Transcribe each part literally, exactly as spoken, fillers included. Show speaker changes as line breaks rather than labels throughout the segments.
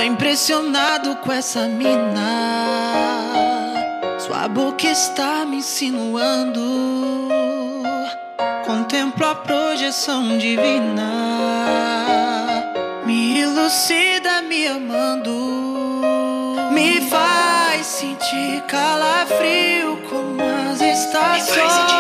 impressionado com essa mina. Sua boca está me insinuando. Contemplo a projeção divina. Me elucida me amando. Me faz sentir calafrio como as estações.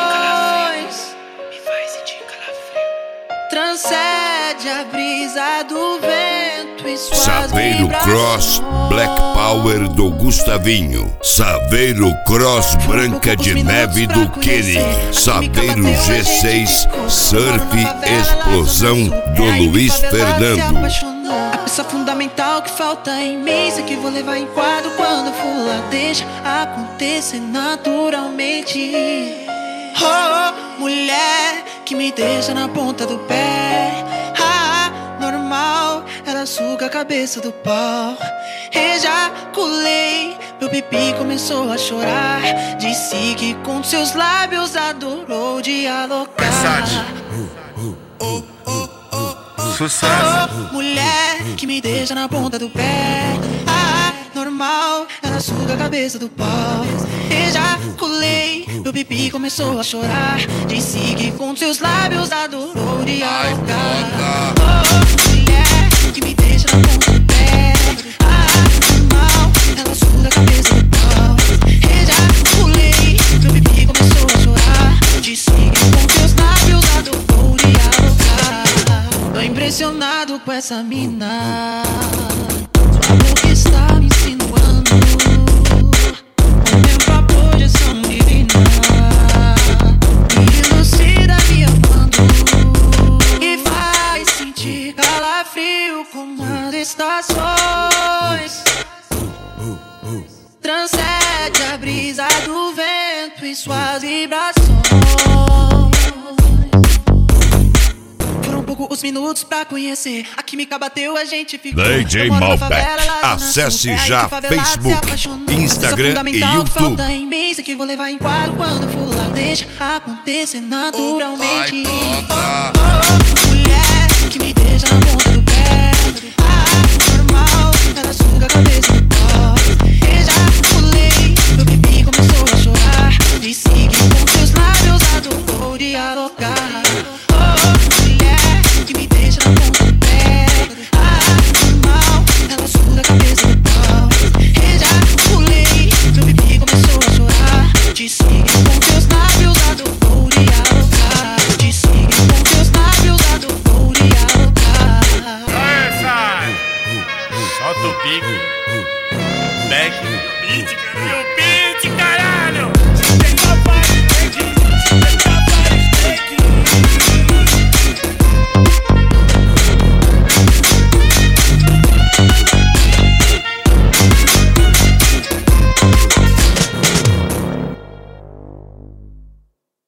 Transcende a brisa do vento e suas
Saveiro Cross Black Power do Gustavinho. Saveiro Cross Branca de Neve do Kenny. Saveiro G seis Surf Explosão do Luiz Fernando.
A peça fundamental que falta em mim. Sei que vou levar em quadro quando for lá. Deixa acontecer naturalmente. Oh, mulher que me deixa na ponta do pé. Ah, normal, ela suga a cabeça do pau. Ejaculei, meu pipi começou a chorar. Disse que com seus lábios adorou dialogar.
Uh, uh, uh, uh, uh. Sucesso.
Oh, mulher que me deixa na ponta do pé. Ah, normal, ela suga a cabeça do pau. Ejaculei, meu pipi começou a chorar. Disse que com seus lábios adorou dialogar. Oh, mulher que me deixa na ponta do pé. Ah, normal, ela suga a cabeça do pau. Ejaculei, meu pipi começou a chorar. Disse que com seus lábios adorou dialogar. Tô impressionado com essa mina. Sua boca está me insinuando. Contemplo a projeção divina. Me elucida me amando. E faz sentir calafrio como as estações. Transcende a brisa do vento e suas vibrações. Os minutos pra conhecer, a química bateu, a gente ficou.
D J Malbec, acesse já Facebook, Instagram e YouTube.
Falta em mim, sei que vou levar em quadro quando for lá. Deixa acontecer naturalmente. Oh, oh, oh, mulher que me deixa na ponta do pé. Ah, normal, ela suga a cabeça do pau. Ejaculei, meu pipi começou a chorar. Disse que com seus lábios adorou dialogar. Oh, mulher que me deixa na ponta do pé. Ah, normal, ela suga a cabeça do pau. Ejaculei, meu pipi começou a chorar. Disse que com teus lábios adorou dialogar. Disse que com teus lábios adorou dialogar.
Essa! Solta o pique. Back. Beat, meu beat, caralho!